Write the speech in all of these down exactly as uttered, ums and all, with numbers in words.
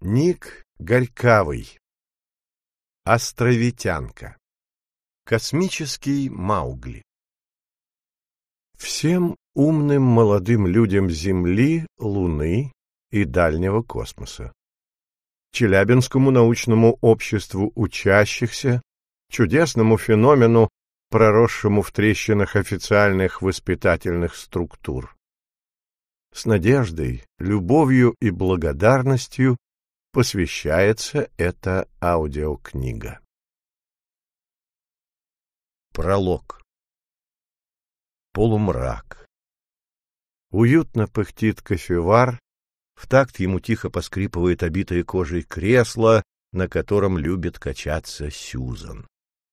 Ник Горькавый. Островитянка. Космический Маугли. Всем умным молодым людям Земли, Луны и дальнего космоса, Челябинскому научному обществу учащихся, чудесному феномену, проросшему в трещинах официальных воспитательных структур. С надеждой, любовью и благодарностью посвящается эта аудиокнига. Пролог. Полумрак. Уютно пыхтит кофевар, в такт ему тихо поскрипывает обитое кожей кресло, на котором любит качаться Сьюзан.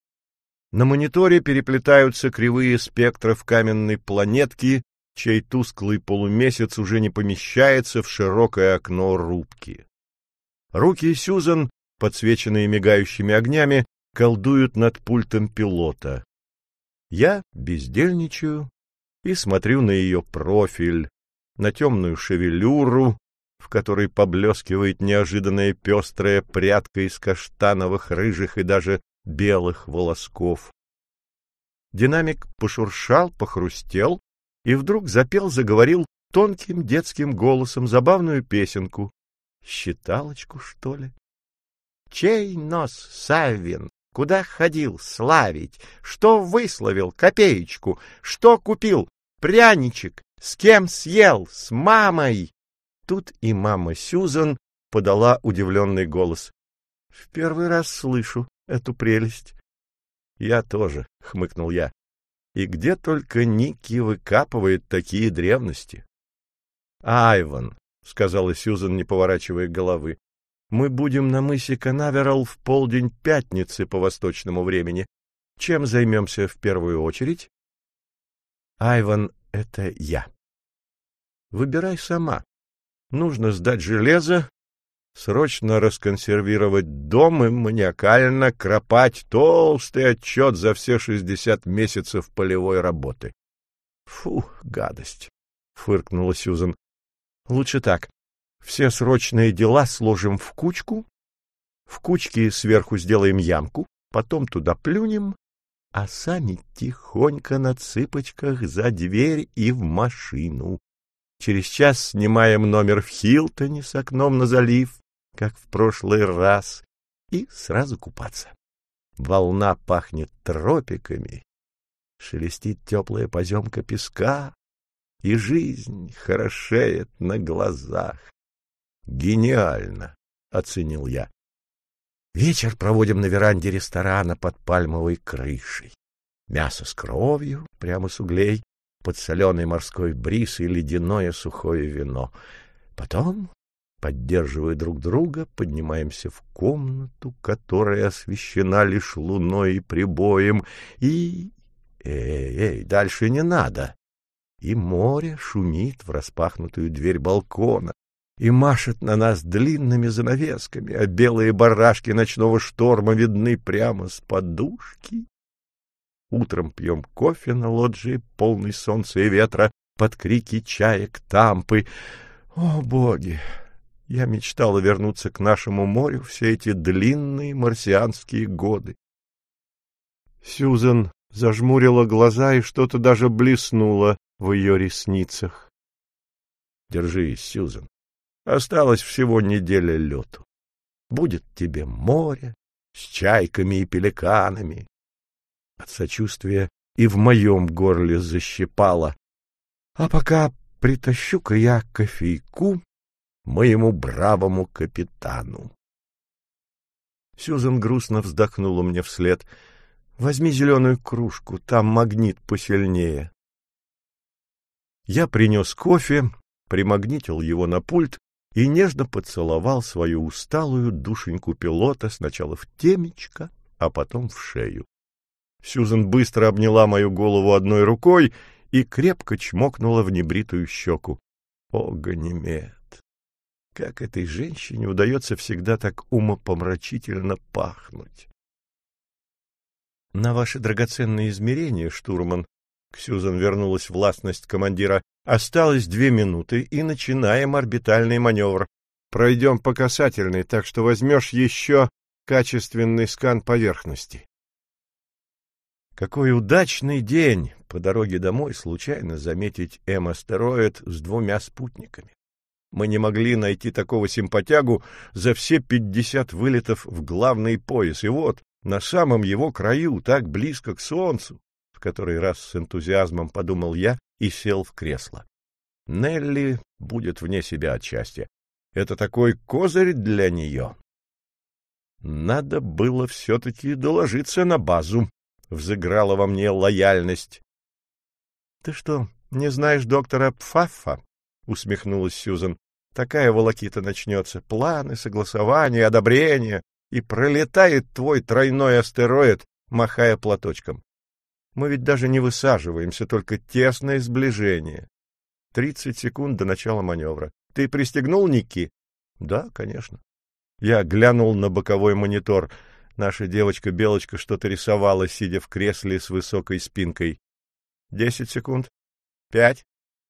На мониторе переплетаются кривые спектров каменной планетки, чей тусклый полумесяц уже не помещается в широкое окно рубки. Руки Сьюзан, подсвеченные мигающими огнями, колдуют над пультом пилота. Я бездельничаю и смотрю на ее профиль, на темную шевелюру, в которой поблескивает неожиданная пестрая прядка из каштановых, рыжих и даже белых волосков. Динамик пошуршал, похрустел и вдруг запел, заговорил тонким детским голосом забавную песенку. Считалочку, что ли? Чей нос, Саввин, куда ходил славить? Что высловил копеечку? Что купил? Пряничек? С кем съел? С мамой? Тут и мама Сьюзан подала удивленный голос. — В первый раз слышу эту прелесть. — Я тоже, — хмыкнул я. — И где только Ники выкапывает такие древности? — Айван, — сказала Сьюзан, не поворачивая головы, — мы будем на мысе Канаверал в полдень пятницы по восточному времени. Чем займемся в первую очередь? — Айван, это я. — Выбирай сама. Нужно сдать железо, срочно расконсервировать дом и маниакально кропать толстый отчет за все шестьдесят месяцев полевой работы. — Фу, гадость! — фыркнула Сьюзан. — Лучше так. Все срочные дела сложим в кучку, в кучке сверху сделаем ямку, потом туда плюнем, а сами тихонько на цыпочках за дверь и в машину. Через час снимаем номер в Хилтоне с окном на залив, как в прошлый раз, и сразу купаться. Волна пахнет тропиками, шелестит теплая поземка песка, и жизнь хорошеет на глазах. Гениально, — оценил я. Вечер проводим на веранде ресторана под пальмовой крышей. Мясо с кровью, прямо с углей, подсоленый морской бриз и ледяное сухое вино. Потом, поддерживая друг друга, поднимаемся в комнату, которая освещена лишь луной и прибоем, и... Эй, эй, дальше не надо. И море шумит в распахнутую дверь балкона и машет на нас длинными занавесками, а белые барашки ночного шторма видны прямо с подушки. Утром пьем кофе на лоджии, полный солнца и ветра, под крики чаек Тампы. О, боги! Я мечтала вернуться к нашему морю все эти длинные марсианские годы. Сьюзан зажмурила глаза, и что-то даже блеснуло в ее ресницах. Держись, Сьюзан. Осталось всего неделя лету. Будет тебе море с чайками и пеликанами. От сочувствия и в моем горле защипало. А пока притащу-ка я кофейку моему бравому капитану. Сьюзан грустно вздохнула мне вслед. Возьми зеленую кружку, там магнит посильнее. Я принес кофе, примагнитил его на пульт и нежно поцеловал свою усталую душеньку пилота сначала в темечко, а потом в шею. Сьюзан быстро обняла мою голову одной рукой и крепко чмокнула в небритую щеку. О, Ганимед! Как этой женщине удается всегда так умопомрачительно пахнуть! — На ваши драгоценные измерения, штурман, — к Сьюзан вернулась властность командира, — осталось две минуты, и начинаем орбитальный маневр. пройдем по касательной, так что возьмешь еще качественный скан поверхности. Какой удачный день по дороге домой случайно заметить М-астероид с двумя спутниками. Мы не могли найти такого симпатягу за все пятьдесят вылетов в главный пояс, и вот на самом его краю, так близко к Солнцу, в который раз с энтузиазмом подумал я и сел в кресло. Нелли будет вне себя от счастья. Это такой козырь для нее. Надо было все-таки доложиться на базу. Взыграла во мне лояльность. — Ты что, не знаешь доктора Пфаффа? — усмехнулась Сьюзан. — Такая волокита начнется. Планы, согласования, одобрения. И пролетает твой тройной астероид, махая платочком. Мы ведь даже не высаживаемся, только тесное сближение. Тридцать секунд до начала маневра. Ты пристегнул Никки? — Да, конечно. Я глянул на боковой монитор. Наша девочка-белочка что-то рисовала, сидя в кресле с высокой спинкой. Десять секунд. Пять.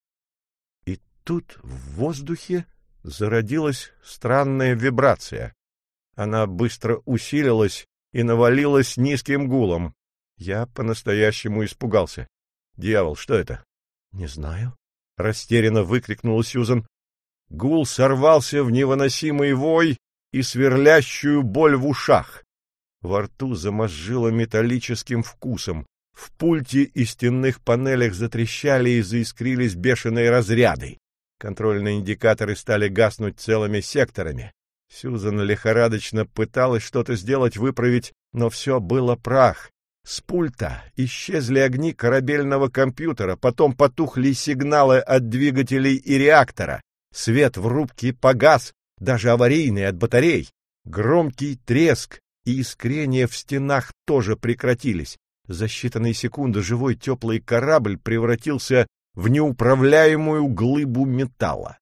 И тут в воздухе зародилась странная вибрация. Она быстро усилилась и навалилась низким гулом. Я по-настоящему испугался. Дьявол, что это? — Не знаю. — растерянно выкрикнула Сьюзан. Гул сорвался в невыносимый вой и сверлящую боль в ушах. Во рту замозжило металлическим вкусом. В пульте и стенных панелях затрещали и заискрились бешеные разряды. Контрольные индикаторы стали гаснуть целыми секторами. Сьюзан лихорадочно пыталась что-то сделать, выправить, но все было прах. С пульта исчезли огни корабельного компьютера, потом потухли сигналы от двигателей и реактора. Свет в рубке погас, даже аварийный от батарей. Громкий треск и искрения в стенах тоже прекратились. За считанные секунды живой теплый корабль превратился в неуправляемую глыбу металла.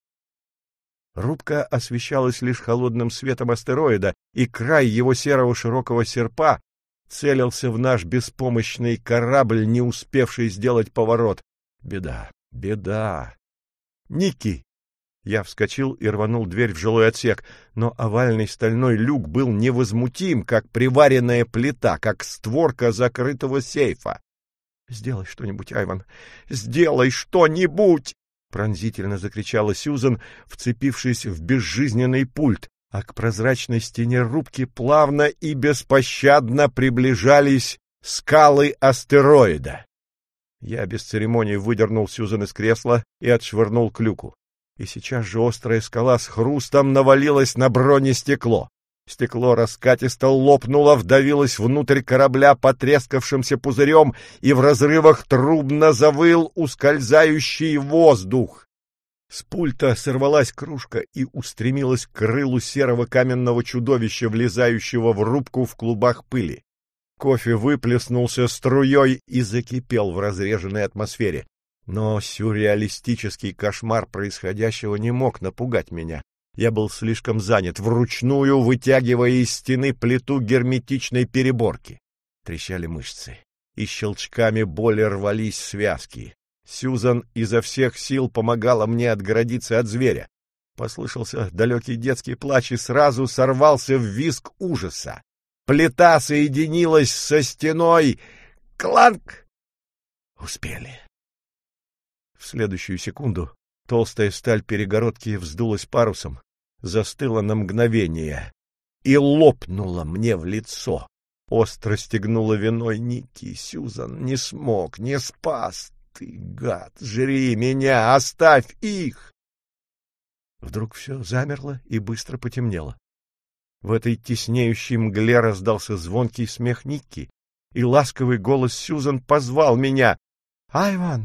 Рубка освещалась лишь холодным светом астероида, и край его серого широкого серпа целился в наш беспомощный корабль, не успевший сделать поворот. Беда, беда. Никки! Я вскочил и рванул дверь в жилой отсек, но овальный стальной люк был невозмутим, как приваренная плита, как створка закрытого сейфа. — Сделай что-нибудь, Айван! Сделай что-нибудь! — пронзительно закричала Сьюзан, вцепившись в безжизненный пульт, а к прозрачной стене рубки плавно и беспощадно приближались скалы астероида. Я без церемоний выдернул Сьюзан из кресла и отшвырнул к люку. И сейчас же острая скала с хрустом навалилась на бронестекло. Стекло раскатисто лопнуло, вдавилось внутрь корабля потрескавшимся пузырем, и в разрывах трубно завыл ускользающий воздух. С пульта сорвалась кружка и устремилась к крылу серого каменного чудовища, влезающего в рубку в клубах пыли. Кофе выплеснулся струей и закипел в разреженной атмосфере. Но сюрреалистический кошмар происходящего не мог напугать меня. Я был слишком занят, вручную вытягивая из стены плиту герметичной переборки. Трещали мышцы, и щелчками боли рвались связки. Сьюзан изо всех сил помогала мне отгородиться от зверя. Послышался далекий детский плач, и сразу сорвался в визг ужаса. Плита соединилась со стеной. Кланк! Успели. В следующую секунду толстая сталь перегородки вздулась парусом, застыла на мгновение и лопнула мне в лицо. Остро стегнула виной Никки. Сьюзан не смог, не спас. Ты, гад, жри меня, оставь их! Вдруг все замерло и быстро потемнело. В этой теснеющей мгле раздался звонкий смех Никки, и ласковый голос Сьюзан позвал меня. «Айван!»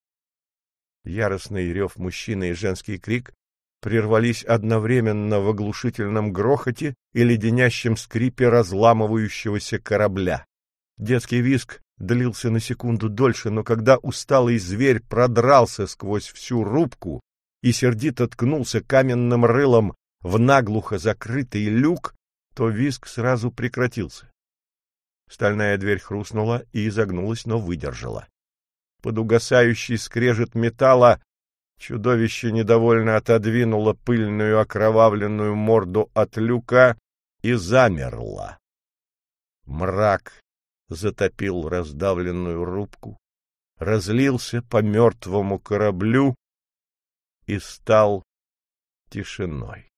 Яростный рев мужчины и женский крик прервались одновременно в оглушительном грохоте и леденящем скрипе разламывающегося корабля. Детский визг длился на секунду дольше, но когда усталый зверь продрался сквозь всю рубку и сердито ткнулся каменным рылом в наглухо закрытый люк, то визг сразу прекратился. Стальная дверь хрустнула и изогнулась, но выдержала. Под угасающий скрежет металла Чудовище недовольно отодвинуло пыльную окровавленную морду от люка и замерло. Мрак затопил раздавленную рубку, разлился по мертвому кораблю и стал тишиной.